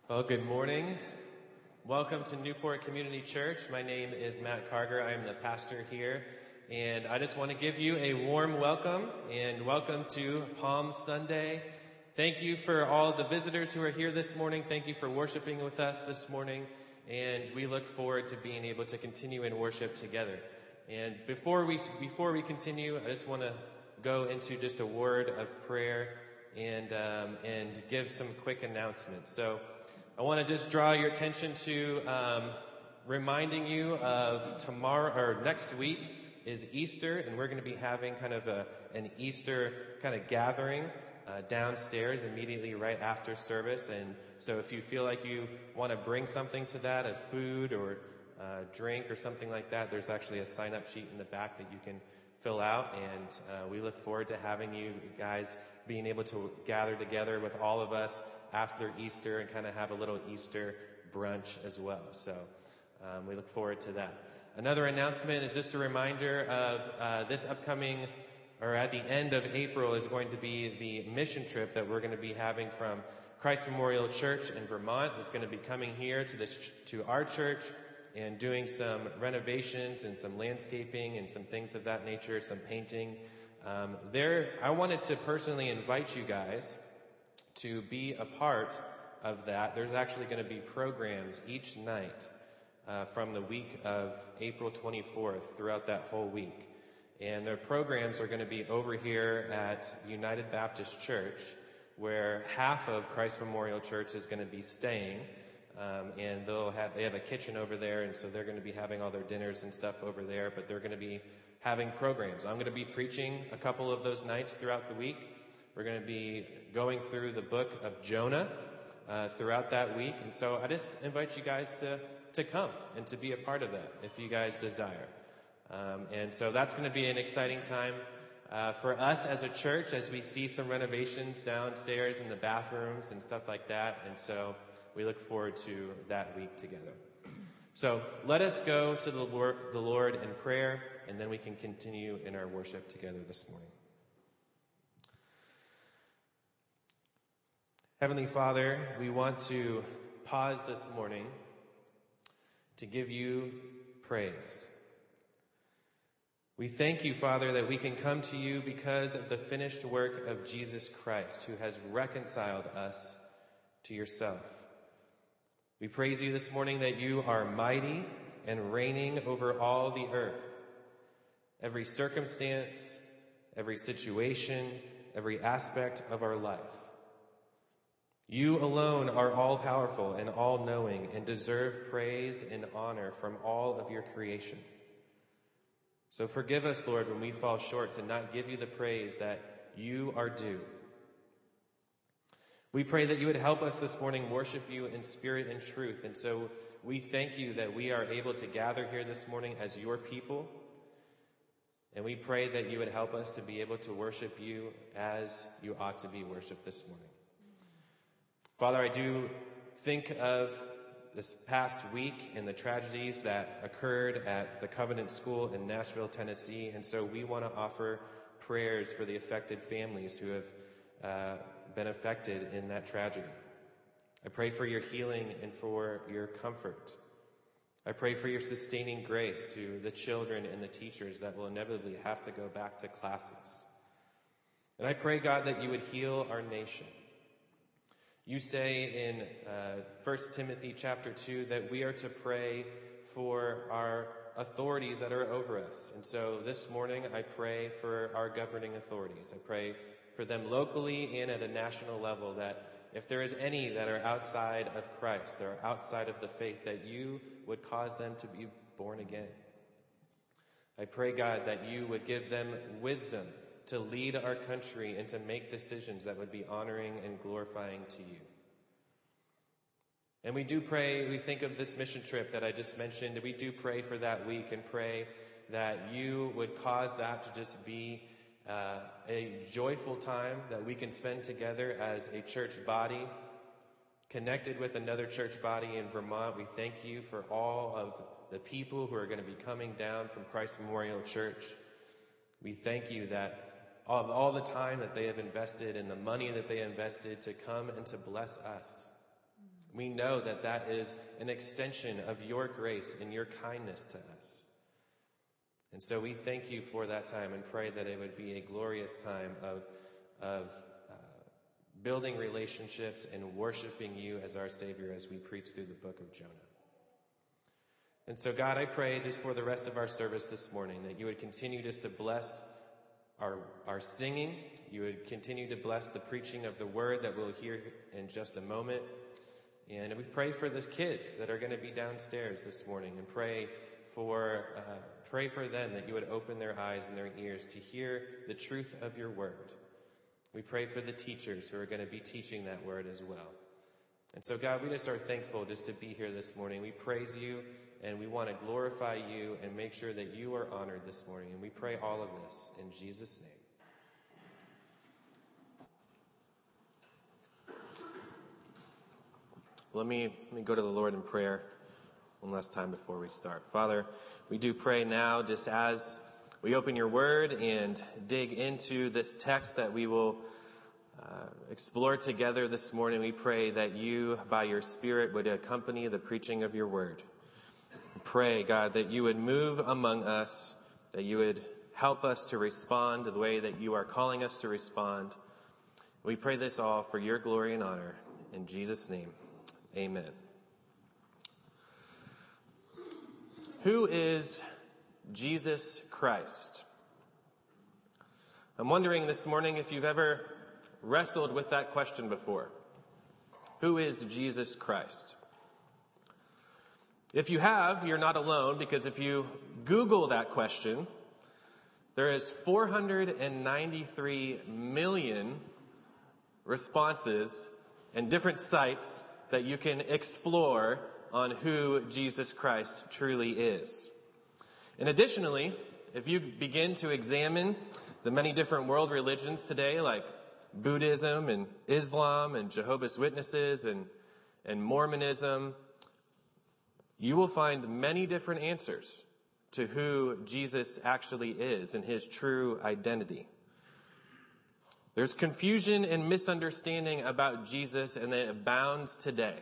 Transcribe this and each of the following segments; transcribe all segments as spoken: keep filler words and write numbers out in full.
Well, good morning. Welcome to Newport Community Church. My name is Matt Carger. I am the pastor here. And I just want to give you a warm welcome and welcome to Palm Sunday. Thank you for all the visitors who are here this morning. Thank you for worshiping with us this morning. And we look forward to being able to continue in worship together. And before we, before we continue, I just want to go into just a word of prayer and, um, and give some quick announcements. So, I want to just draw your attention to um, reminding you of tomorrow or next week is Easter, and we're going to be having kind of a an Easter kind of gathering uh, downstairs immediately right after service. And so, if you feel like you want to bring something to that, a food or uh, drink or something like that, there's actually a sign-up sheet in the back that you can fill out, and uh, we look forward to having you guys being able to gather together with all of us after Easter and kind of have a little Easter brunch as well. So um, we look forward to that. Another announcement is just a reminder of uh, this upcoming, or at the end of April, is going to be the mission trip that we're going to be having from Christ Memorial Church in Vermont. It's going to be coming here to this to our church and doing some renovations and some landscaping and some things of that nature, some painting. Um, there, I wanted to personally invite you guys to be a part of that. There's actually going to be programs each night uh, from the week of April twenty-fourth throughout that whole week. And their programs are going to be over here at United Baptist Church, where half of Christ Memorial Church is going to be staying. Um, and they'll have, they have a kitchen over there, and so they're going to be having all their dinners and stuff over there, but they're going to be having programs. I'm going to be preaching a couple of those nights throughout the week. We're going to be going through the book of Jonah uh, throughout that week, and so I just invite you guys to, to come and to be a part of that if you guys desire. Um, and so that's going to be an exciting time uh, for us as a church as we see some renovations downstairs in the bathrooms and stuff like that, and so we look forward to that week together. So let us go to the Lord, the Lord in prayer, and then we can continue in our worship together this morning. Heavenly Father, we want to pause this morning to give you praise. We thank you, Father, that we can come to you because of the finished work of Jesus Christ, who has reconciled us to yourself. We praise you this morning that you are mighty and reigning over all the earth. Every circumstance, every situation, every aspect of our life. You alone are all-powerful and all-knowing and deserve praise and honor from all of your creation. So forgive us, Lord, when we fall short to not give you the praise that you are due. We pray that you would help us this morning worship you in spirit and truth. And so we thank you that we are able to gather here this morning as your people. And we pray that you would help us to be able to worship you as you ought to be worshiped this morning. Father, I do think of this past week and the tragedies that occurred at the Covenant School in Nashville, Tennessee. And so we want to offer prayers for the affected families who have uh, been affected in that tragedy. I pray for your healing and for your comfort. I pray for your sustaining grace to the children and the teachers that will inevitably have to go back to classes. And I pray, God, that you would heal our nation. You say in uh, First Timothy chapter two that we are to pray for our authorities that are over us. And so this morning I pray for our governing authorities. I pray for them locally and at a national level, that if there is any that are outside of Christ, that are outside of the faith, that you would cause them to be born again. I pray, God, that you would give them wisdom to lead our country and to make decisions that would be honoring and glorifying to you. And we do pray, we think of this mission trip that I just mentioned, we do pray for that week and pray that you would cause that to just be uh, a joyful time that we can spend together as a church body, connected with another church body in Vermont. We thank you for all of the people who are going to be coming down from Christ Memorial Church. We thank you that all, all the time that they have invested and the money that they invested to come and to bless us. We know that that is an extension of your grace and your kindness to us. And so we thank you for that time and pray that it would be a glorious time of, of uh, building relationships and worshiping you as our Savior as we preach through the book of Jonah. And so, God, I pray just for the rest of our service this morning that you would continue just to bless our, our singing. You would continue to bless the preaching of the word that we'll hear in just a moment. And we pray for the kids that are going to be downstairs this morning, and pray for uh, pray for them that you would open their eyes and their ears to hear the truth of your word. We pray for the teachers who are going to be teaching that word as well. And so, God, we just are thankful just to be here this morning. We praise you, and we want to glorify you and make sure that you are honored this morning. And we pray all of this in Jesus' name. Let me, let me go to the Lord in prayer one last time before we start. Father, we do pray now, just as we open your word and dig into this text that we will uh, explore together this morning, we pray that you, by your Spirit, would accompany the preaching of your word. We pray, God, that you would move among us, that you would help us to respond the way that you are calling us to respond. We pray this all for your glory and honor. In Jesus' name. Amen. Who is Jesus Christ? I'm wondering this morning if you've ever wrestled with that question before. Who is Jesus Christ? If you have, you're not alone, because if you Google that question, there is four hundred ninety-three million responses and different sites that you can explore on who Jesus Christ truly is. And additionally, if you begin to examine the many different world religions today, like Buddhism and Islam and Jehovah's Witnesses and, and Mormonism, you will find many different answers to who Jesus actually is and his true identity. There's confusion and misunderstanding about Jesus, and it abounds today.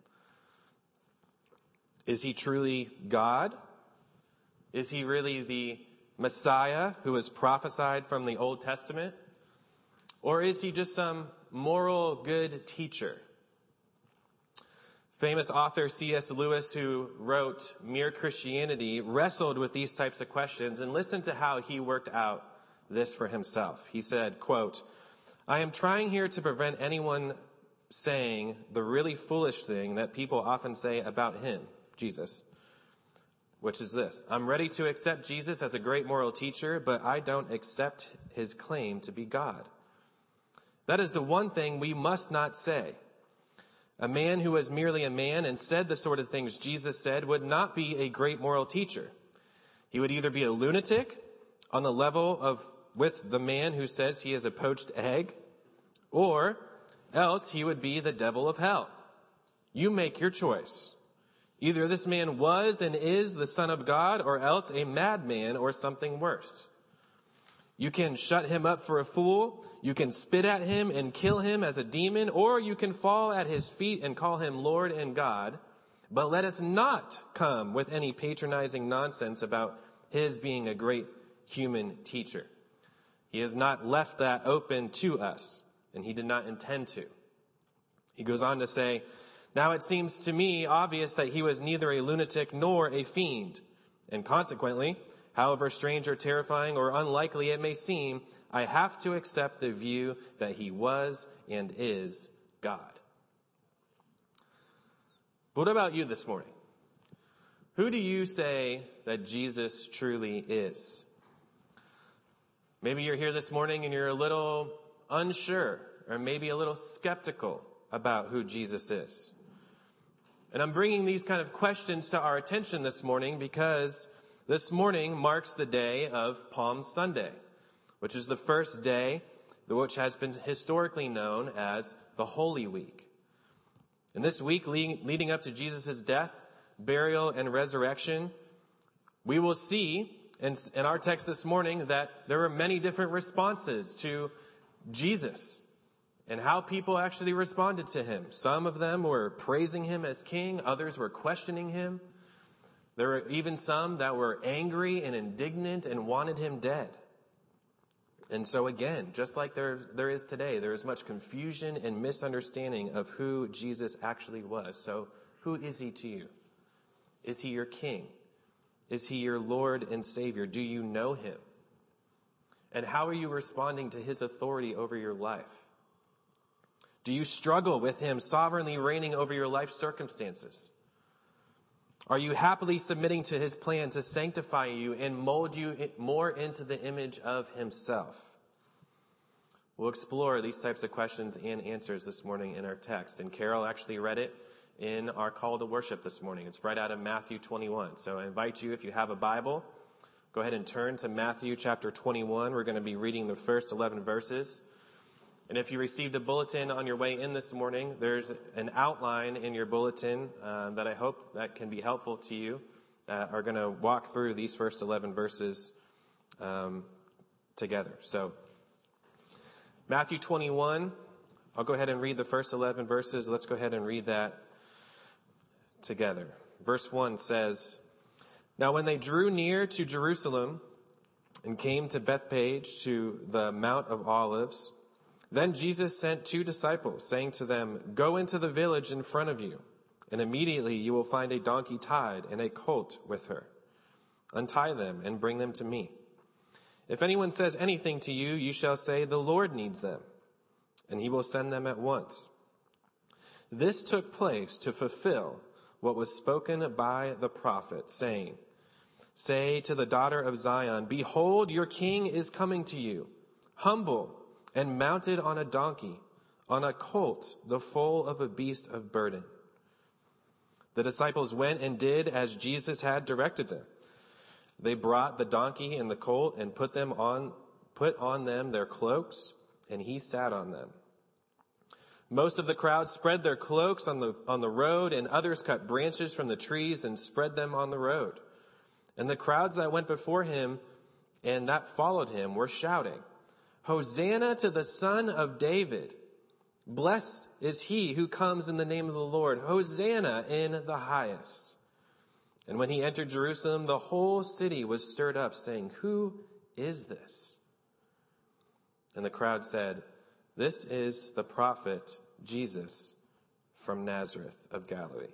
Is he truly God? Is he really the Messiah who was prophesied from the Old Testament? Or is he just some moral good teacher? Famous author C S Lewis, who wrote Mere Christianity, wrestled with these types of questions, and listen to how he worked out this for himself. He said, quote, "I am trying here to prevent anyone saying the really foolish thing that people often say about him, Jesus, which is this: I'm ready to accept Jesus as a great moral teacher, but I don't accept his claim to be God. That is the one thing we must not say. A man who was merely a man and said the sort of things Jesus said would not be a great moral teacher. He would either be a lunatic on the level of with the man who says he is a poached egg, or else he would be the devil of hell. You make your choice. Either this man was and is the Son of God, or else a madman or something worse. You can shut him up for a fool, you can spit at him and kill him as a demon, or you can fall at his feet and call him Lord and God. But let us not come with any patronizing nonsense about his being a great human teacher. He has not left that open to us, and he did not intend to." He goes on to say, "Now it seems to me obvious that he was neither a lunatic nor a fiend, and consequently, however strange or terrifying or unlikely it may seem, I have to accept the view that he was and is God." What about you this morning? Who do you say that Jesus truly is? Maybe you're here this morning and you're a little unsure, or maybe a little skeptical about who Jesus is. And I'm bringing these kind of questions to our attention this morning because this morning marks the day of Palm Sunday, which is the first day which has been historically known as the Holy Week. And this week leading up to Jesus' death, burial, and resurrection, we will see in, in our text this morning that there were many different responses to Jesus and how people actually responded to him. Some of them were praising him as king. Others were questioning him. There were even some that were angry and indignant and wanted him dead. And so again, just like there, there is today, there is much confusion and misunderstanding of who Jesus actually was. So who is he to you? Is he your king? Is he your Lord and Savior? Do you know him? And how are you responding to his authority over your life? Do you struggle with him sovereignly reigning over your life circumstances? Are you happily submitting to his plan to sanctify you and mold you more into the image of himself? We'll explore these types of questions and answers this morning in our text. And Carol actually read it in our call to worship this morning. It's right out of Matthew twenty-one. So I invite you, if you have a Bible, go ahead and turn to Matthew chapter twenty-one. We're going to be reading the first eleven verses. And if you received a bulletin on your way in this morning, there's an outline in your bulletin uh, that I hope that can be helpful to you. Uh, are going to walk through these first eleven verses um, together. So Matthew twenty-one, I'll go ahead and read the first eleven verses. Let's go ahead and read that together. Verse one says, "Now when they drew near to Jerusalem and came to Bethphage, to the Mount of Olives, then Jesus sent two disciples, saying to them, 'Go into the village in front of you, and immediately you will find a donkey tied and a colt with her. Untie them and bring them to me. If anyone says anything to you, you shall say, "The Lord needs them," and he will send them at once.' This took place to fulfill what was spoken by the prophet, saying, 'Say to the daughter of Zion, behold, your king is coming to you, humble and mounted on a donkey, on a colt, the foal of a beast of burden.' The disciples went and did as Jesus had directed them. They brought the donkey and the colt and put them on, put on them their cloaks, and he sat on them. Most of the crowd spread their cloaks on the, on the road, and others cut branches from the trees and spread them on the road. And the crowds that went before him and that followed him were shouting, 'Hosanna to the Son of David. Blessed is he who comes in the name of the Lord. Hosanna in the highest.' And when he entered Jerusalem, the whole city was stirred up, saying, 'Who is this?' And the crowd said, 'This is the prophet Jesus from Nazareth of Galilee.'"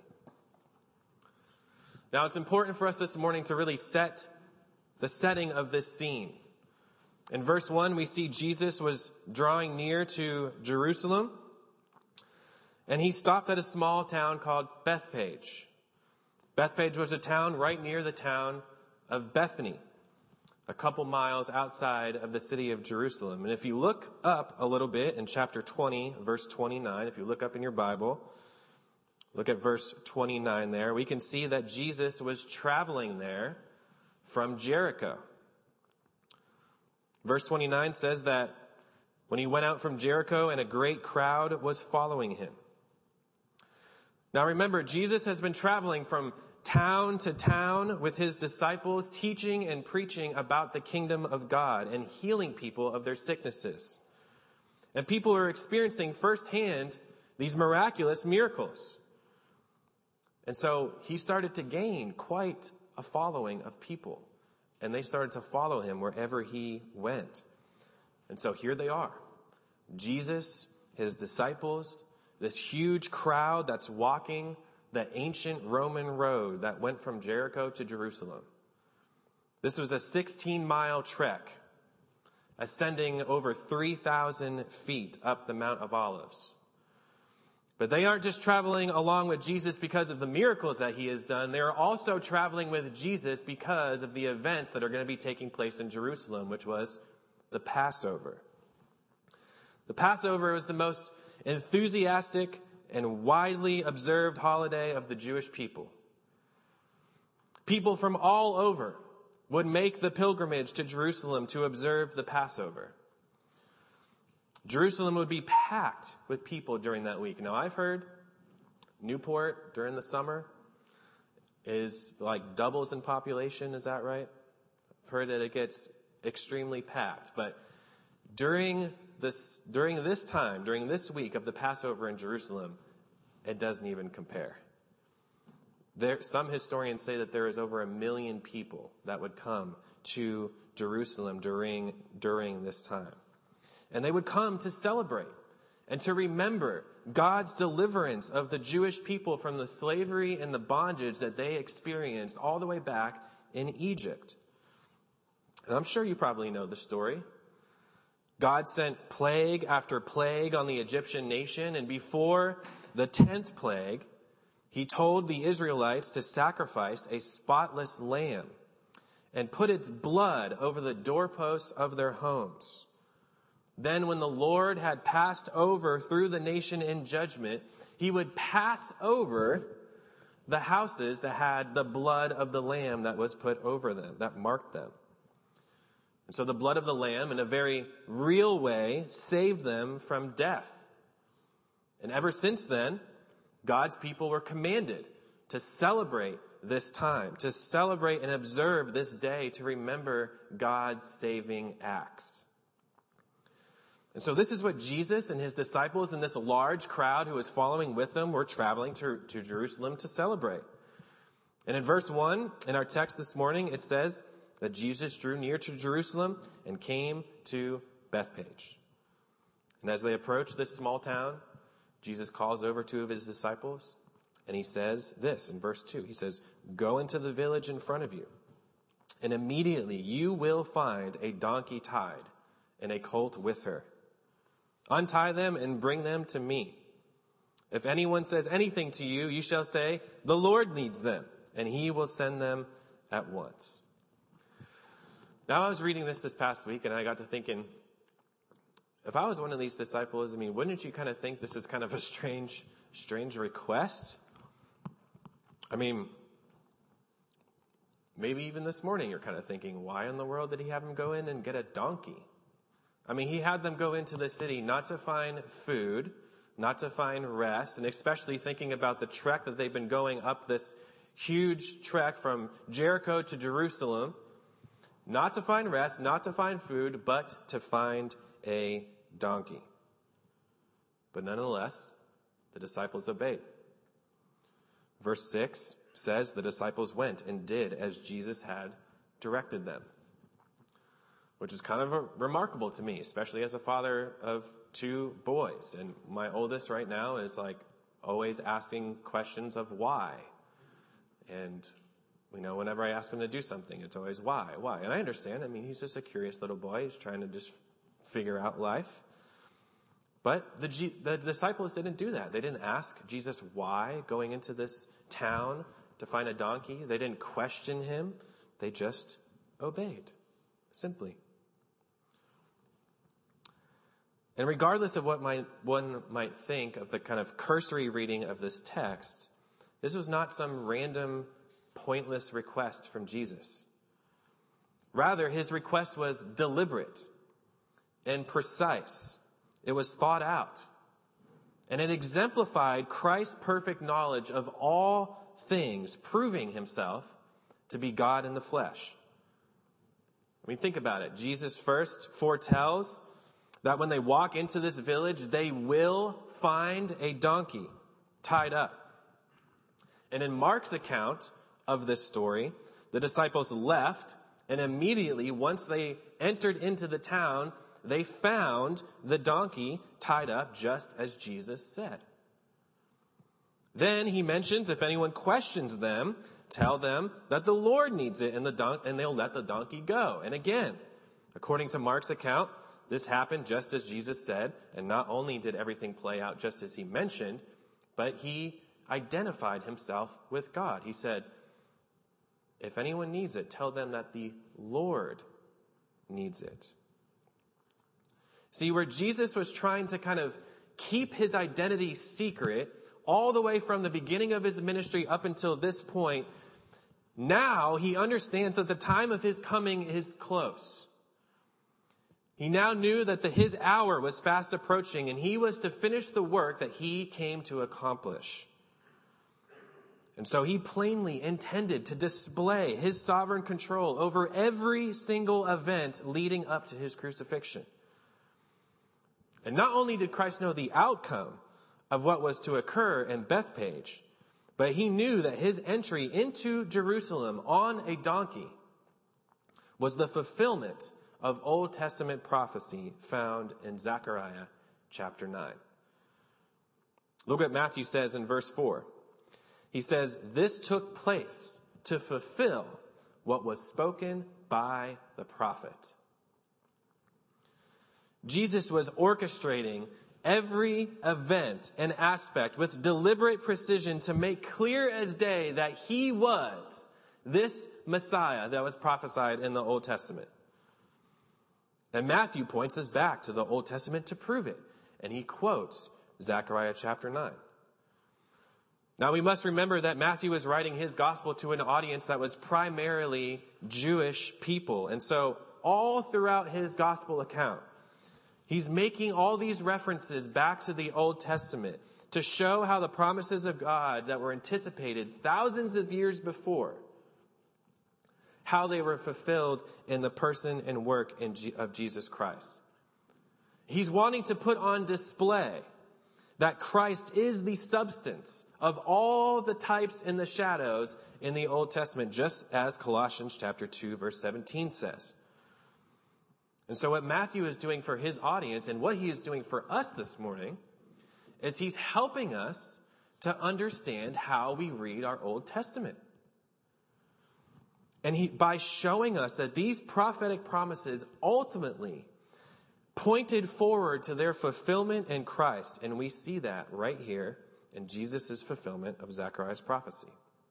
Now, it's important for us this morning to really set the setting of this scene. In verse one, we see Jesus was drawing near to Jerusalem, and he stopped at a small town called Bethphage. Bethphage was a town right near the town of Bethany, a couple miles outside of the city of Jerusalem. And if you look up a little bit in chapter twenty, verse twenty-nine, if you look up in your Bible, look at verse twenty-nine there, we can see that Jesus was traveling there from Jericho. Verse twenty-nine says that when he went out from Jericho, and a great crowd was following him. Now remember, Jesus has been traveling from town to town with his disciples, teaching and preaching about the kingdom of God and healing people of their sicknesses. And people are experiencing firsthand these miraculous miracles. And so he started to gain quite a following of people. And they started to follow him wherever he went. And so here they are. Jesus, his disciples, this huge crowd that's walking the ancient Roman road that went from Jericho to Jerusalem. This was a sixteen mile trek, ascending over three thousand feet up the Mount of Olives. But they aren't just traveling along with Jesus because of the miracles that he has done. They are also traveling with Jesus because of the events that are going to be taking place in Jerusalem, which was the Passover. The Passover was the most enthusiastic and widely observed holiday of the Jewish people. People from all over would make the pilgrimage to Jerusalem to observe the Passover. Jerusalem would be packed with people during that week. Now, I've heard Newport during the summer is like doubles in population. Is that right? I've heard that it gets extremely packed. But during this, during this time, during this week of the Passover in Jerusalem, it doesn't even compare. There, some historians say that there is over a million people that would come to Jerusalem during, during this time. And they would come to celebrate and to remember God's deliverance of the Jewish people from the slavery and the bondage that they experienced all the way back in Egypt. And I'm sure you probably know the story. God sent plague after plague on the Egyptian nation, and before the tenth plague, he told the Israelites to sacrifice a spotless lamb and put its blood over the doorposts of their homes. Then when the Lord had passed over through the nation in judgment, he would pass over the houses that had the blood of the lamb that was put over them, that marked them. And so the blood of the lamb, in a very real way, saved them from death. And ever since then, God's people were commanded to celebrate this time, to celebrate and observe this day, to remember God's saving acts. And so this is what Jesus and his disciples and this large crowd who was following with them were traveling to, to Jerusalem to celebrate. And in verse one, in our text this morning, it says that Jesus drew near to Jerusalem and came to Bethphage. And as they approached this small town, Jesus calls over two of his disciples, and he says this in verse two. He says, "Go into the village in front of you, and immediately you will find a donkey tied and a colt with her. Untie them and bring them to me. If anyone says anything to you, you shall say, 'The Lord needs them,' and he will send them at once." Now, I was reading this this past week, and I got to thinking, if I was one of these disciples, I mean, wouldn't you kind of think this is kind of a strange, strange request? I mean, maybe even this morning you're kind of thinking, why in the world did he have them go in and get a donkey? I mean, he had them go into the city not to find food, not to find rest, and especially thinking about the trek that they've been going up, this huge trek from Jericho to Jerusalem, not to find rest, not to find food, but to find a donkey. But nonetheless, the disciples obeyed. Verse six says the disciples went and did as Jesus had directed them, which is kind of a, remarkable to me, especially as a father of two boys. And my oldest right now is like always asking questions of why. And you know, whenever I ask him to do something, it's always why, why. And I understand. I mean, he's just a curious little boy. He's trying to just figure out life. But the, G- the disciples didn't do that. They didn't ask Jesus why going into this town to find a donkey. They didn't question him. They just obeyed, simply. And regardless of what might, one might think of the kind of cursory reading of this text, this was not some random, pointless request from Jesus. Rather, his request was deliberate and precise. It was thought out. And it exemplified Christ's perfect knowledge of all things, proving himself to be God in the flesh. I mean, think about it. Jesus first foretells that when they walk into this village, they will find a donkey tied up. And in Mark's account of this story, the disciples left, and immediately, once they entered into the town, they found the donkey tied up just as Jesus said. Then he mentions, if anyone questions them, tell them that the Lord needs it, and the don- and they'll let the donkey go. And again, according to Mark's account, this happened just as Jesus said, and not only did everything play out just as he mentioned, but he identified himself with God. He said, if anyone needs it, tell them that the Lord needs it. See, where Jesus was trying to kind of keep his identity secret all the way from the beginning of his ministry up until this point, now he understands that the time of his coming is close. He now knew that the, his hour was fast approaching, and he was to finish the work that he came to accomplish. And so he plainly intended to display his sovereign control over every single event leading up to his crucifixion. And not only did Christ know the outcome of what was to occur in Bethpage, but he knew that his entry into Jerusalem on a donkey was the fulfillment of Old Testament prophecy found in Zechariah chapter nine. Look what Matthew says in verse four. He says, "This took place to fulfill what was spoken by the prophet." Jesus was orchestrating every event and aspect with deliberate precision to make clear as day that he was this Messiah that was prophesied in the Old Testament. And Matthew points us back to the Old Testament to prove it. And he quotes Zechariah chapter nine. Now we must remember that Matthew was writing his gospel to an audience that was primarily Jewish people. And so all throughout his gospel account, he's making all these references back to the Old Testament to show how the promises of God that were anticipated thousands of years before, how they were fulfilled in the person and work of Jesus Christ. He's wanting to put on display that Christ is the substance of all the types and the shadows in the Old Testament, just as Colossians chapter two, verse seventeen says. And so what Matthew is doing for his audience and what he is doing for us this morning is he's helping us to understand how we read our Old Testament. And he, by showing us that these prophetic promises ultimately pointed forward to their fulfillment in Christ. And we see that right here in Jesus' fulfillment of Zechariah's prophecy.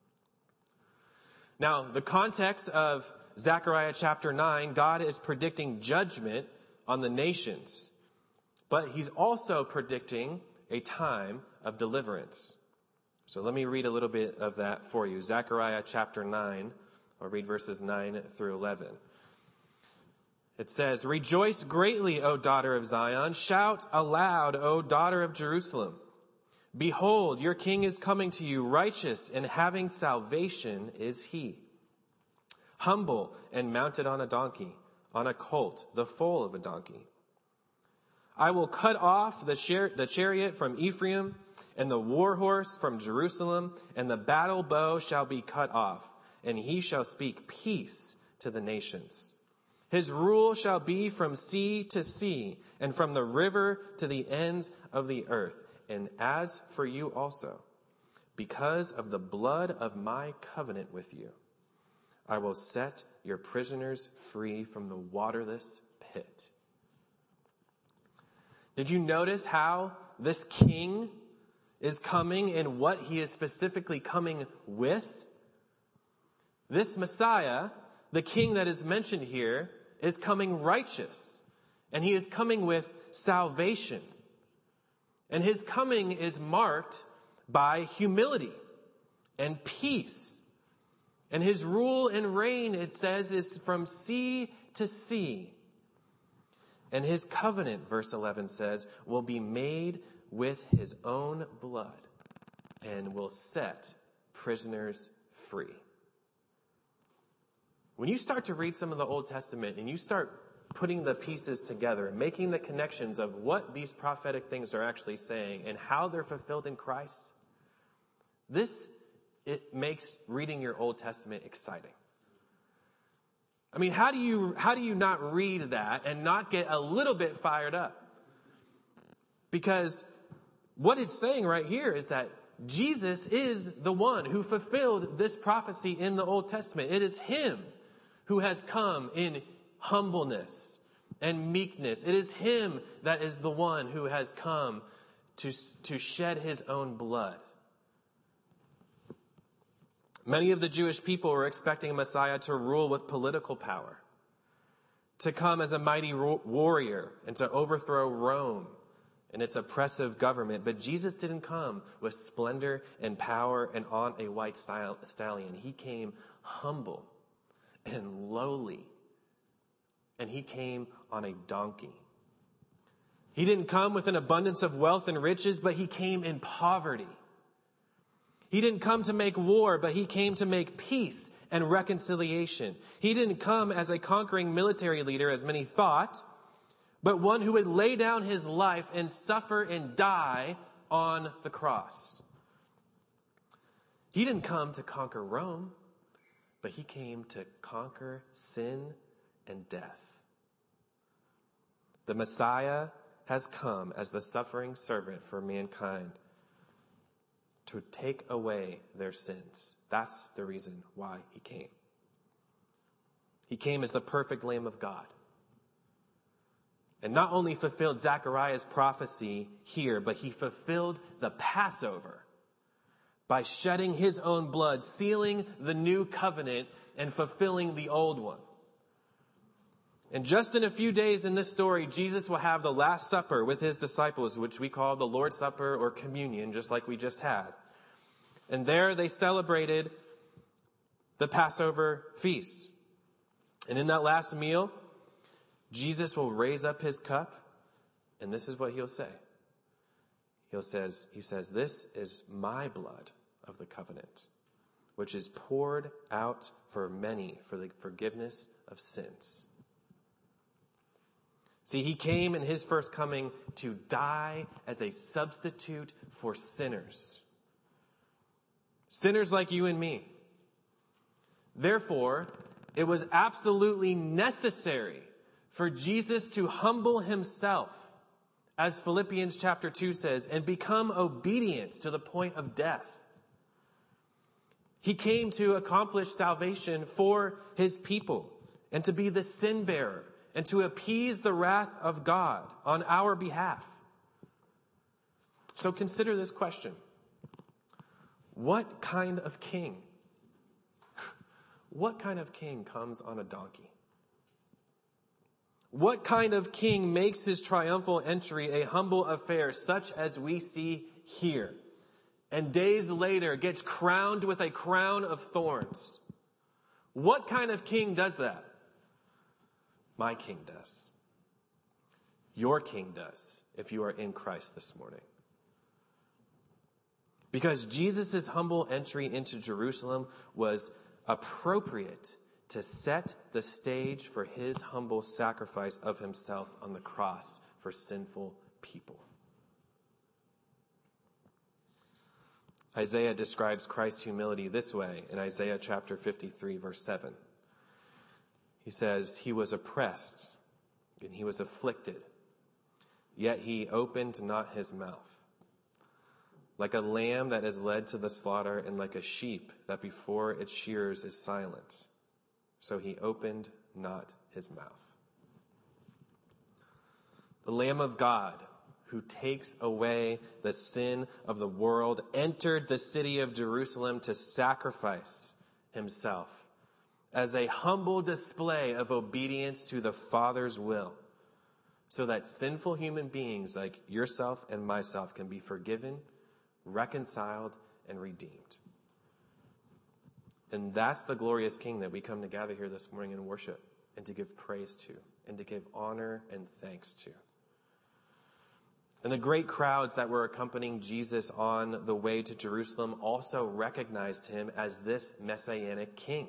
Now, the context of Zechariah chapter nine, God is predicting judgment on the nations, but he's also predicting a time of deliverance. So let me read a little bit of that for you. Zechariah chapter nine, I'll read verses nine through eleven. It says, "Rejoice greatly, O daughter of Zion. Shout aloud, O daughter of Jerusalem. Behold, your king is coming to you, righteous and having salvation is he. Humble and mounted on a donkey, on a colt, the foal of a donkey. I will cut off the, char- the chariot from Ephraim and the war horse from Jerusalem, and the battle bow shall be cut off, and he shall speak peace to the nations. His rule shall be from sea to sea, and from the river to the ends of the earth. And as for you also, because of the blood of my covenant with you, I will set your prisoners free from the waterless pit." Did you notice how this king is coming and what he is specifically coming with? This Messiah, the king that is mentioned here, is coming righteous, and he is coming with salvation. And his coming is marked by humility and peace. And his rule and reign, it says, is from sea to sea. And his covenant, verse eleven says, will be made with his own blood and will set prisoners free. When you start to read some of the Old Testament and you start putting the pieces together, making the connections of what these prophetic things are actually saying and how they're fulfilled in Christ, this, it makes reading your Old Testament exciting. I mean, how do you, how do you not read that and not get a little bit fired up? Because what it's saying right here is that Jesus is the one who fulfilled this prophecy in the Old Testament. It is him who has come in humbleness and meekness. It is him that is the one who has come to, to shed his own blood. Many of the Jewish people were expecting a Messiah to rule with political power, to come as a mighty warrior and to overthrow Rome and its oppressive government. But Jesus didn't come with splendor and power and on a white stallion. He came humble and lowly. And he came on a donkey. He didn't come with an abundance of wealth and riches, but he came in poverty. He didn't come to make war, but he came to make peace and reconciliation. He didn't come as a conquering military leader, as many thought, but one who would lay down his life and suffer and die on the cross. He didn't come to conquer Rome, but he came to conquer sin and death. The Messiah has come as the suffering servant for mankind to take away their sins. That's the reason why he came. He came as the perfect Lamb of God. And not only fulfilled Zechariah's prophecy here, but he fulfilled the Passover by shedding his own blood, sealing the new covenant and fulfilling the old one. And just in a few days in this story, Jesus will have the Last Supper with his disciples, which we call the Lord's Supper or communion, just like we just had. And there they celebrated the Passover feast. And in that last meal, Jesus will raise up his cup, and this is what he'll say. He'll says, he says, "This is my blood of the covenant, which is poured out for many for the forgiveness of sins." See, he came in his first coming to die as a substitute for sinners. Sinners like you and me. Therefore, it was absolutely necessary for Jesus to humble himself, as Philippians chapter two says, and become obedient to the point of death. He came to accomplish salvation for his people and to be the sin bearer and to appease the wrath of God on our behalf. So consider this question. What kind of king? What kind of king comes on a donkey? What kind of king makes his triumphal entry a humble affair such as we see here, and days later gets crowned with a crown of thorns? What kind of king does that? My king does. Your king does, if you are in Christ this morning. Because Jesus' humble entry into Jerusalem was appropriate to set the stage for his humble sacrifice of himself on the cross for sinful people. Isaiah describes Christ's humility this way in Isaiah chapter fifty-three, verse seven. He says, "He was oppressed and he was afflicted, yet he opened not his mouth. Like a lamb that is led to the slaughter, and like a sheep that before its shearers is silent, so he opened not his mouth." The Lamb of God, who takes away the sin of the world, entered the city of Jerusalem to sacrifice himself as a humble display of obedience to the Father's will, so that sinful human beings like yourself and myself can be forgiven, reconciled, and redeemed. And that's the glorious King that we come to gather here this morning and worship and to give praise to and to give honor and thanks to. And the great crowds that were accompanying Jesus on the way to Jerusalem also recognized him as this messianic king.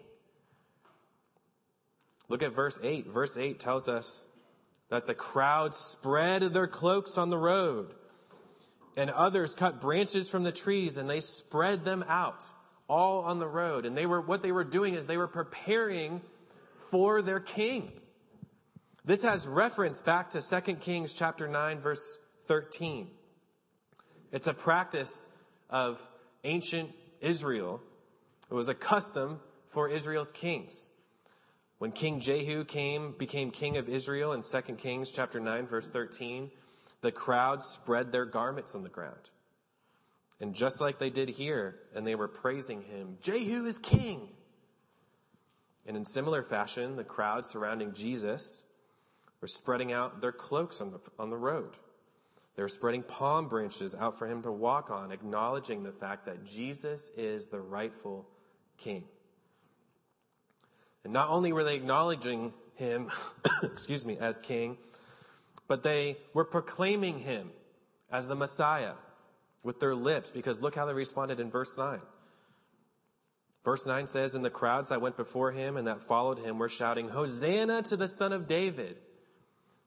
Look at verse eight. Verse eight tells us that the crowd spread their cloaks on the road, and others cut branches from the trees and they spread them out all on the road. And they were, what they were doing is they were preparing for their king. This has reference back to Second Kings chapter nine, verse thirteen. It's a practice of ancient Israel. It was a custom for Israel's kings. When King Jehu came, became king of Israel in Second Kings chapter nine, verse thirteen, the crowd spread their garments on the ground. And just like they did here, and they were praising him, "Jehu is king." And in similar fashion, the crowd surrounding Jesus were spreading out their cloaks on the, on the road. They were spreading palm branches out for him to walk on, acknowledging the fact that Jesus is the rightful king. And not only were they acknowledging him, excuse me, as king, but they were proclaiming him as the Messiah with their lips, because look how they responded in verse nine. Verse nine says, "And the crowds that went before him and that followed him were shouting, 'Hosanna to the Son of David.'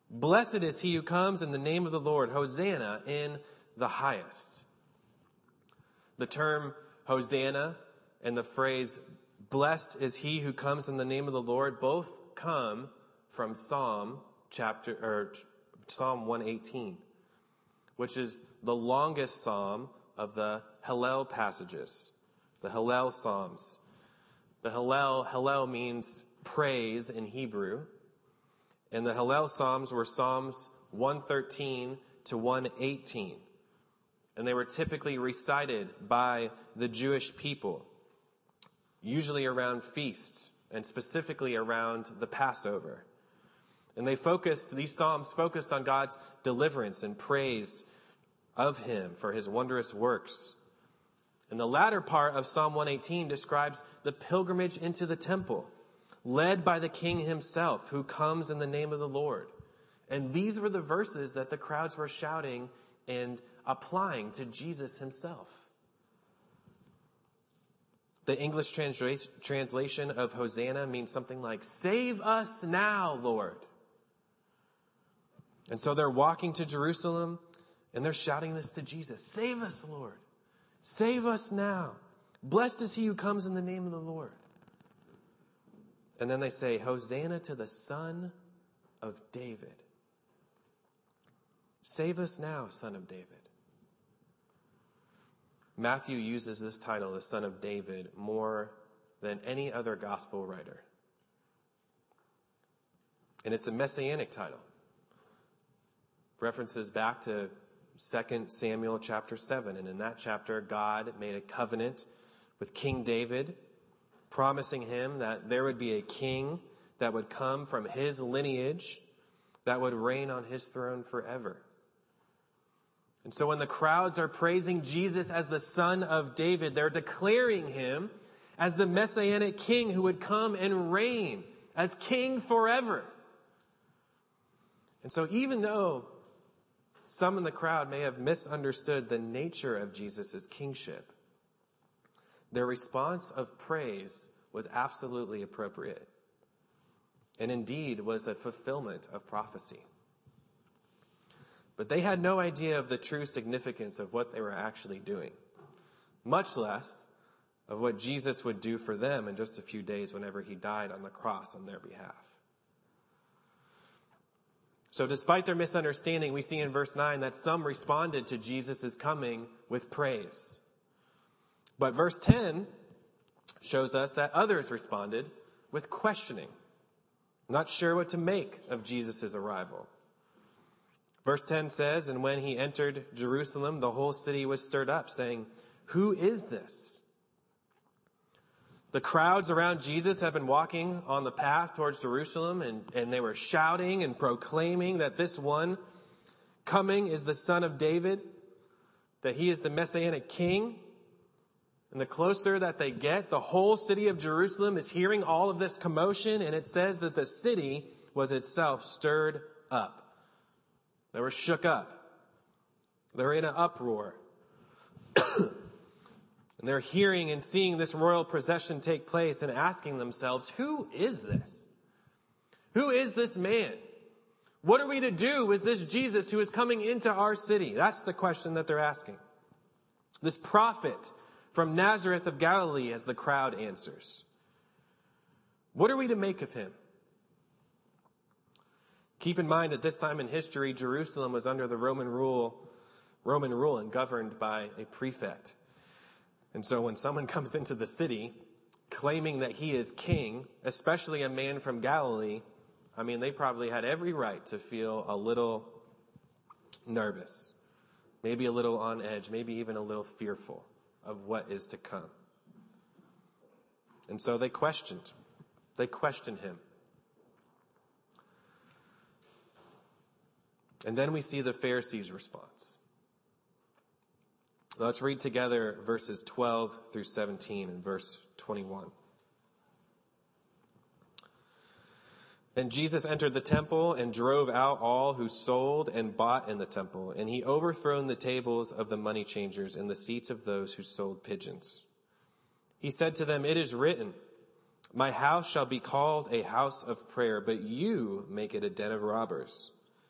Blessed is he who comes in the name of the Lord. Hosanna in the highest. The term Hosanna and the phrase blessed is he who comes in the name of the Lord both come from Psalm chapter or Psalm one eighteen, which is the longest psalm of the Hallel passages, the Hallel Psalms. The Hallel, Hallel means praise in Hebrew, and the Hallel Psalms were Psalms one thirteen to one eighteen, and they were typically recited by the Jewish people, usually around feasts, and specifically around the Passover. And they focused, these Psalms focused on God's deliverance and praise of him for his wondrous works. And the latter part of Psalm one eighteen describes the pilgrimage into the temple, led by the king himself, who comes in the name of the Lord. And these were the verses that the crowds were shouting and applying to Jesus himself. The English transla- translation of Hosanna means something like, "Save us now, Lord." And so they're walking to Jerusalem and they're shouting this to Jesus. "Save us, Lord. Save us now. Blessed is he who comes in the name of the Lord." And then they say, "Hosanna to the Son of David." Save us now, Son of David. Matthew uses this title, the Son of David, more than any other gospel writer. And it's a messianic title. References back to Second Samuel chapter seven. And in that chapter, God made a covenant with King David, promising him that there would be a king that would come from his lineage that would reign on his throne forever. And so when the crowds are praising Jesus as the Son of David, they're declaring him as the messianic king who would come and reign as king forever. And so even though some in the crowd may have misunderstood the nature of Jesus' kingship, their response of praise was absolutely appropriate, and indeed was a fulfillment of prophecy. But they had no idea of the true significance of what they were actually doing, much less of what Jesus would do for them in just a few days whenever he died on the cross on their behalf. So despite their misunderstanding, we see in verse nine that some responded to Jesus' coming with praise. But verse ten shows us that others responded with questioning, not sure what to make of Jesus' arrival. Verse ten says, "And when he entered Jerusalem, the whole city was stirred up, saying, 'Who is this?'" The crowds around Jesus had been walking on the path towards Jerusalem, and, and they were shouting and proclaiming that this one coming is the Son of David, that he is the Messianic King. And the closer that they get, the whole city of Jerusalem is hearing all of this commotion, and it says that the city was itself stirred up. They were shook up. They were in an uproar. And they're hearing and seeing this royal procession take place and asking themselves, who is this? Who is this man? What are we to do with this Jesus who is coming into our city? That's the question that they're asking. This prophet from Nazareth of Galilee, as the crowd answers. What are we to make of him? Keep in mind, at this time in history, Jerusalem was under the Roman rule, Roman rule and governed by a prefect. And so when someone comes into the city claiming that he is king, especially a man from Galilee, I mean, they probably had every right to feel a little nervous, maybe a little on edge, maybe even a little fearful of what is to come. And so they questioned. They questioned him. And then we see the Pharisees' response. Let's read together verses twelve through seventeen and verse twenty-one. And Jesus entered the temple and drove out all who sold and bought in the temple, and he overthrown the tables of the money changers and the seats of those who sold pigeons. He said to them, "It is written, 'My house shall be called a house of prayer,' but you make it a den of robbers."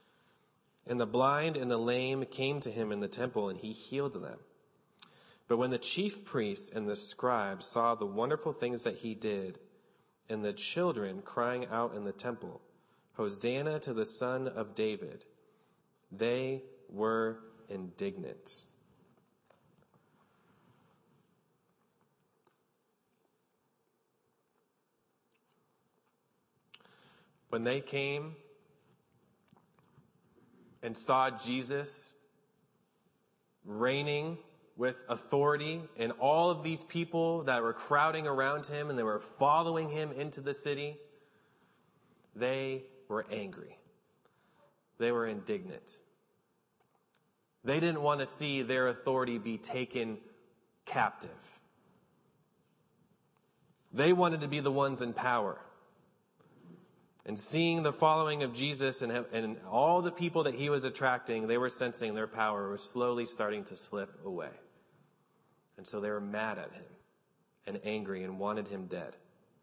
And the blind and the lame came to him in the temple, and he healed them. But when the chief priests and the scribes saw the wonderful things that he did, and the children crying out in the temple, Hosanna to the Son of David, they were indignant. When they came and saw Jesus reigning with authority and all of these people that were crowding around him and they were following him into the city, they were angry. They were indignant. They didn't want to see their authority be taken captive. They wanted to be the ones in power. And seeing the following of Jesus and, and all the people that he was attracting, they were sensing their power was slowly starting to slip away. And so they were mad at him and angry and wanted him dead.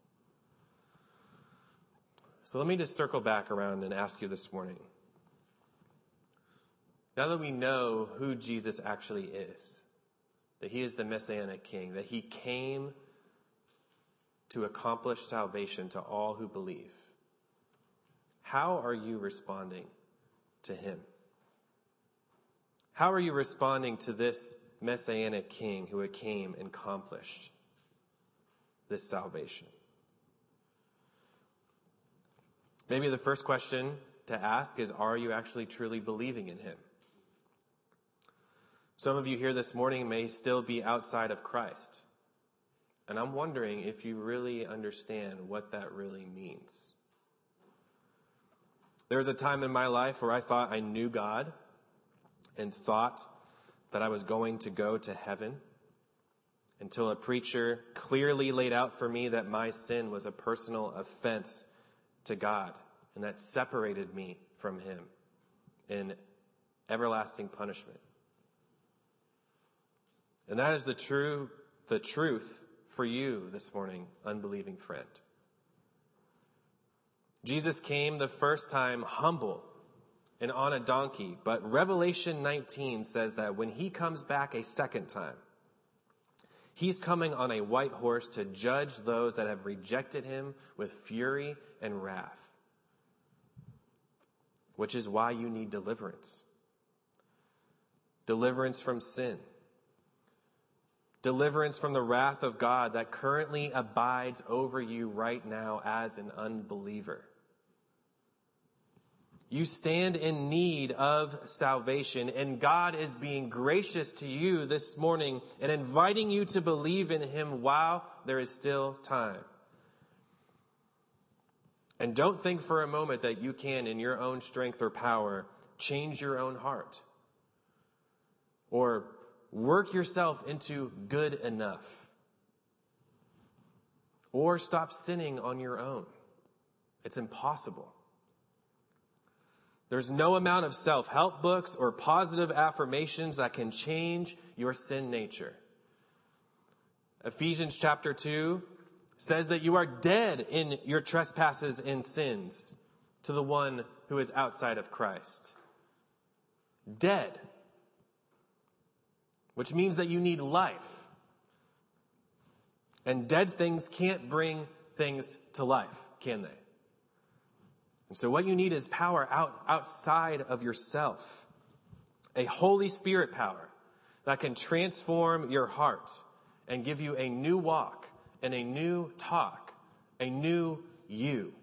So let me just circle back around and ask you this morning. Now that we know who Jesus actually is, that he is the Messianic King, that he came to accomplish salvation to all who believe, how are you responding to him? How are you responding to this Messianic King who came and accomplished this salvation? Maybe the first question to ask is, are you actually truly believing in him? Some of you here this morning may still be outside of Christ. And I'm wondering if you really understand what that really means. There was a time in my life where I thought I knew God and thought that I was going to go to heaven until a preacher clearly laid out for me that my sin was a personal offense to God and that separated me from him in everlasting punishment. And that is the true, the truth for you this morning, unbelieving friend. Jesus came the first time humble and on a donkey, but Revelation nineteen says that when he comes back a second time, he's coming on a white horse to judge those that have rejected him with fury and wrath, which is why you need deliverance. Deliverance from sin. Deliverance from the wrath of God that currently abides over you right now as an unbeliever. You stand in need of salvation, and God is being gracious to you this morning and inviting you to believe in him while there is still time. And don't think for a moment that you can, in your own strength or power, change your own heart or work yourself into good enough or stop sinning on your own. It's impossible. There's no amount of self-help books or positive affirmations that can change your sin nature. Ephesians chapter two says that you are dead in your trespasses and sins to the one who is outside of Christ. Dead. Which means that you need life. And dead things can't bring things to life, can they? And so what you need is power out, outside of yourself. A Holy Spirit power that can transform your heart and give you a new walk and a new talk, a new you.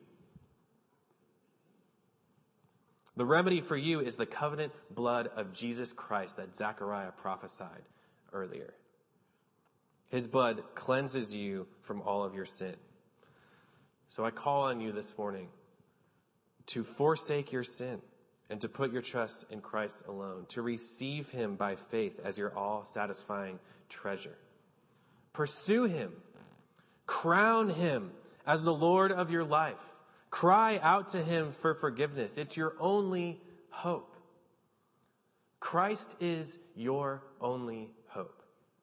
The remedy for you is the covenant blood of Jesus Christ that Zechariah prophesied earlier. His blood cleanses you from all of your sin. So I call on you this morning to forsake your sin and to put your trust in Christ alone, to receive him by faith as your all-satisfying treasure. Pursue him. Crown him as the Lord of your life. Cry out to him for forgiveness. It's your only hope. Christ is your only hope.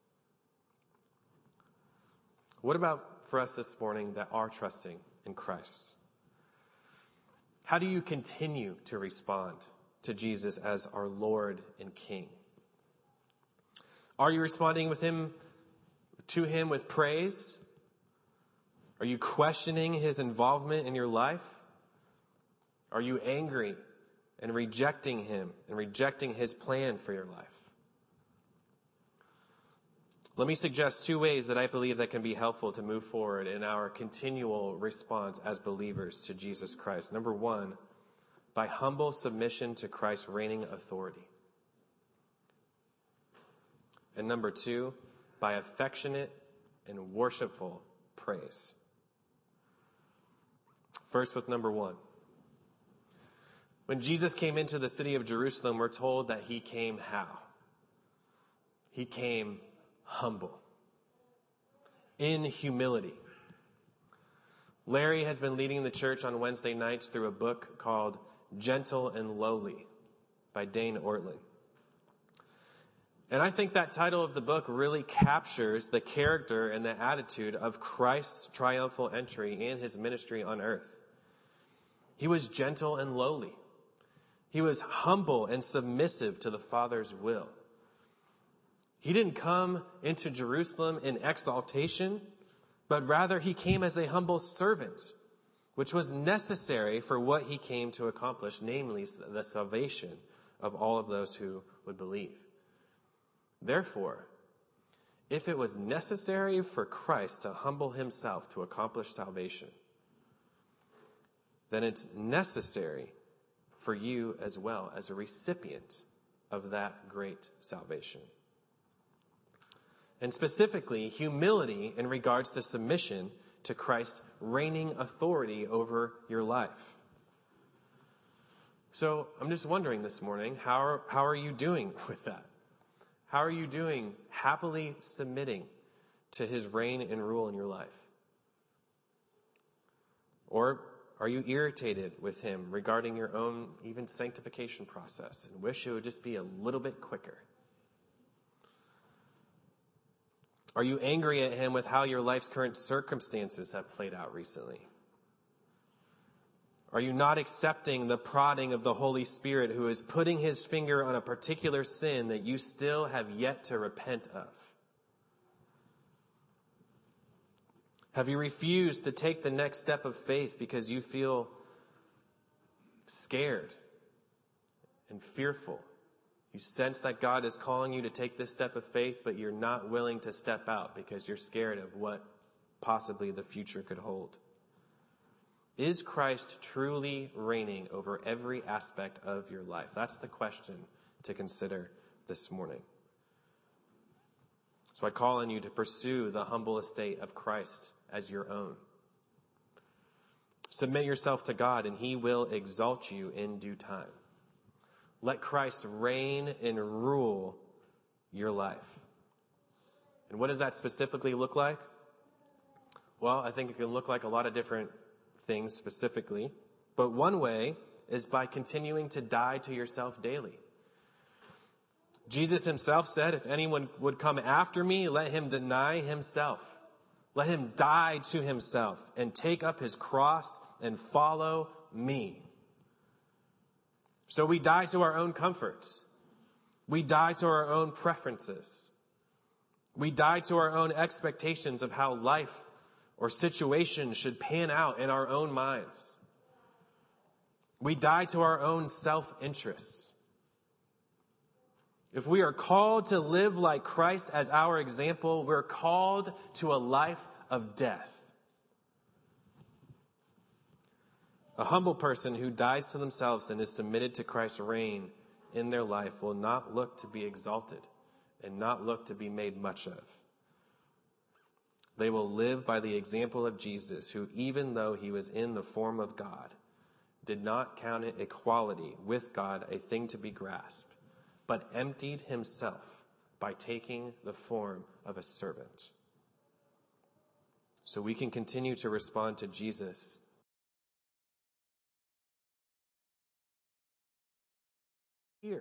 What about for us this morning that are trusting in Christ? How do you continue to respond to Jesus as our Lord and King? Are you responding with him, to him with praise? Are you questioning his involvement in your life? Are you angry and rejecting him and rejecting his plan for your life? Let me suggest two ways that I believe that can be helpful to move forward in our continual response as believers to Jesus Christ. Number one, by humble submission to Christ's reigning authority. And number two, by affectionate and worshipful praise. First with number one. When Jesus came into the city of Jerusalem, we're told that he came how? He came humble. In humility. Larry has been leading the church on Wednesday nights through a book called Gentle and Lowly by Dane Ortlund. And I think that title of the book really captures the character and the attitude of Christ's triumphal entry and his ministry on earth. He was gentle and lowly. He was humble and submissive to the Father's will. He didn't come into Jerusalem in exaltation, but rather he came as a humble servant, which was necessary for what he came to accomplish, namely the salvation of all of those who would believe. Therefore, if it was necessary for Christ to humble himself to accomplish salvation, then it's necessary for you as well as a recipient of that great salvation. And specifically, humility in regards to submission to Christ's reigning authority over your life. So I'm just wondering this morning, how are, how are you doing with that? How are you doing happily submitting to his reign and rule in your life? Or are you irritated with him regarding your own even sanctification process and wish it would just be a little bit quicker? Are you angry at him with how your life's current circumstances have played out recently? Are you not accepting the prodding of the Holy Spirit who is putting his finger on a particular sin that you still have yet to repent of? Have you refused to take the next step of faith because you feel scared and fearful? You sense that God is calling you to take this step of faith, but you're not willing to step out because you're scared of what possibly the future could hold. Is Christ truly reigning over every aspect of your life? That's the question to consider this morning. So I call on you to pursue the humble estate of Christ as your own. Submit yourself to God, and he will exalt you in due time. Let Christ reign and rule your life. And what does that specifically look like? Well, I think it can look like a lot of different things specifically. But one way is by continuing to die to yourself daily. Jesus himself said, if anyone would come after me, let him deny himself. Let him die to himself and take up his cross and follow me. So we die to our own comforts. We die to our own preferences. We die to our own expectations of how life or situations should pan out in our own minds. We die to our own self-interests. If we are called to live like Christ as our example, we're called to a life of death. A humble person who dies to themselves and is submitted to Christ's reign in their life will not look to be exalted and not look to be made much of. They will live by the example of Jesus, who, even though he was in the form of God, did not count it equality with God a thing to be grasped, but emptied himself by taking the form of a servant. So we can continue to respond to Jesus here.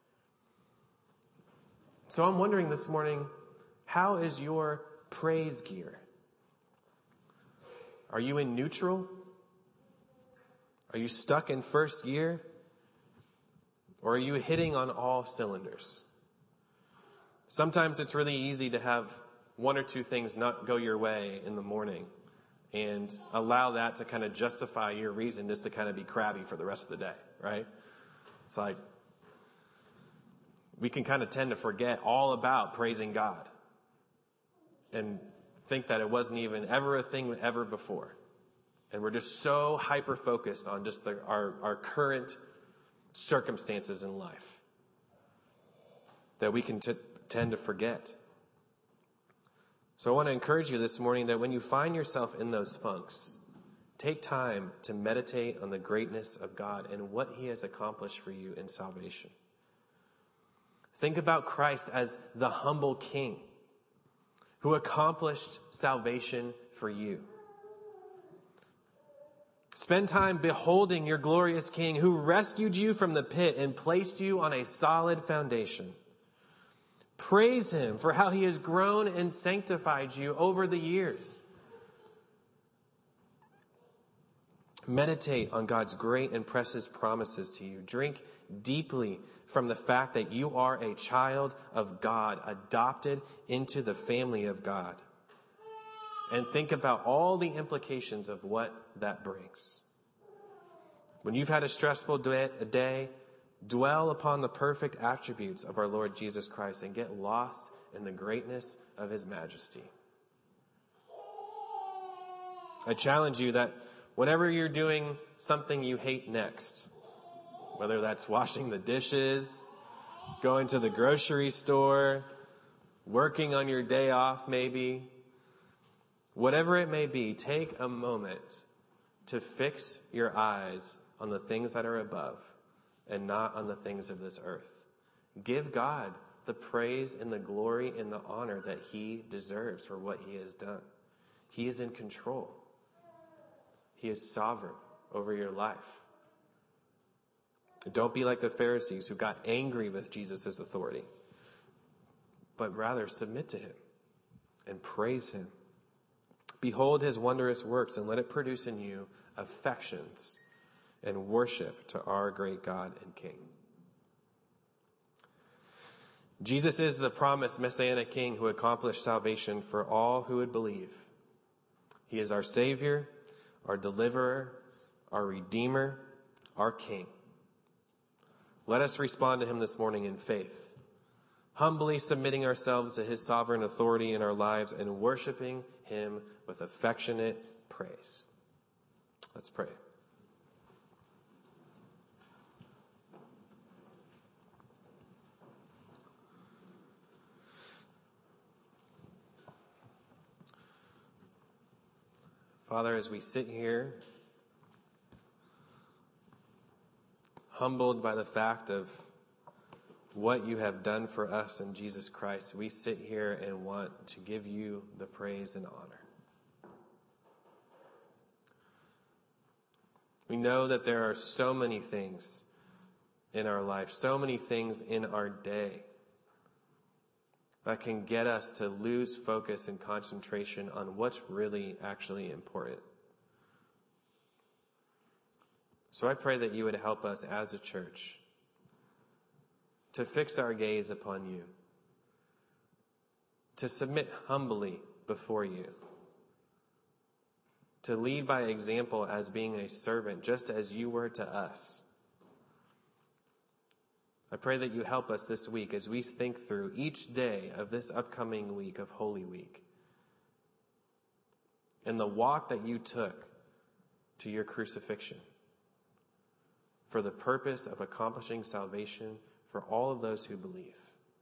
So I'm wondering this morning, how is your praise gear? Are you in neutral? Are you stuck in first gear? Or are you hitting on all cylinders? Sometimes it's really easy to have one or two things not go your way in the morning and allow that to kind of justify your reason just to kind of be crabby for the rest of the day, right? It's like we can kind of tend to forget all about praising God and think that it wasn't even ever a thing ever before. And we're just so hyper-focused on just the, our, our current circumstances in life that we can t- tend to forget. So I want to encourage you this morning that when you find yourself in those funks, take time to meditate on the greatness of God and what he has accomplished for you in salvation. Think about Christ as the humble king who accomplished salvation for you. Spend time beholding your glorious King who rescued you from the pit and placed you on a solid foundation. Praise him for how he has grown and sanctified you over the years. Meditate on God's great and precious promises to you. Drink deeply from the fact that you are a child of God, adopted into the family of God. And think about all the implications of what that brings. When you've had a stressful day, dwell upon the perfect attributes of our Lord Jesus Christ and get lost in the greatness of his majesty. I challenge you that whenever you're doing something you hate next, whether that's washing the dishes, going to the grocery store, working on your day off maybe, whatever it may be, take a moment to fix your eyes on the things that are above and not on the things of this earth. Give God the praise and the glory and the honor that he deserves for what he has done. He is in control. He is sovereign over your life. Don't be like the Pharisees who got angry with Jesus' authority, but rather submit to him and praise him. Behold his wondrous works and let it produce in you affections and worship to our great God and King. Jesus is the promised Messianic King who accomplished salvation for all who would believe. He is our Savior, our Deliverer, our Redeemer, our King. Let us respond to him this morning in faith, humbly submitting ourselves to his sovereign authority in our lives and worshiping him with affectionate praise. Let's pray. Father, as we sit here, humbled by the fact of what you have done for us in Jesus Christ, we sit here and want to give you the praise and honor. We know that there are so many things in our life, so many things in our day that can get us to lose focus and concentration on what's really actually important. So I pray that you would help us as a church to fix our gaze upon you, to submit humbly before you, to lead by example as being a servant, just as you were to us. I pray that you help us this week as we think through each day of this upcoming week of Holy Week and the walk that you took to your crucifixion for the purpose of accomplishing salvation for all of those who believe.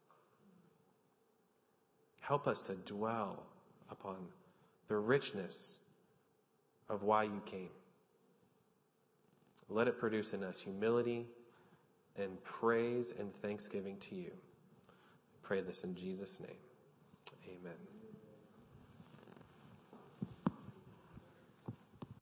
Help us to dwell upon the richness of why you came. Let it produce in us humility and praise and thanksgiving to you. I pray this in Jesus' name. Amen.